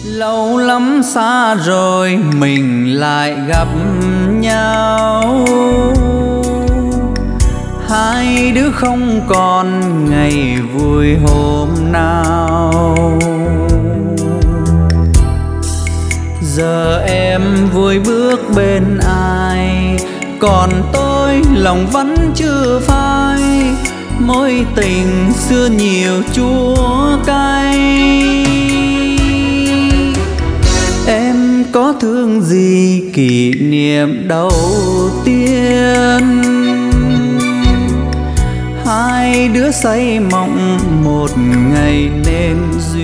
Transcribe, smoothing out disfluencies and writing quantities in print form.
Lâu lắm xa rồi mình lại gặp nhau, hai đứa không còn ngày vui hôm nào. Giờ em vui bước bên ai, còn tôi lòng vẫn chưa phai. Mối tình xưa nhiều chua cay, em có thương gì kỷ niệm đầu tiên. Hai đứa say mộng một ngày nên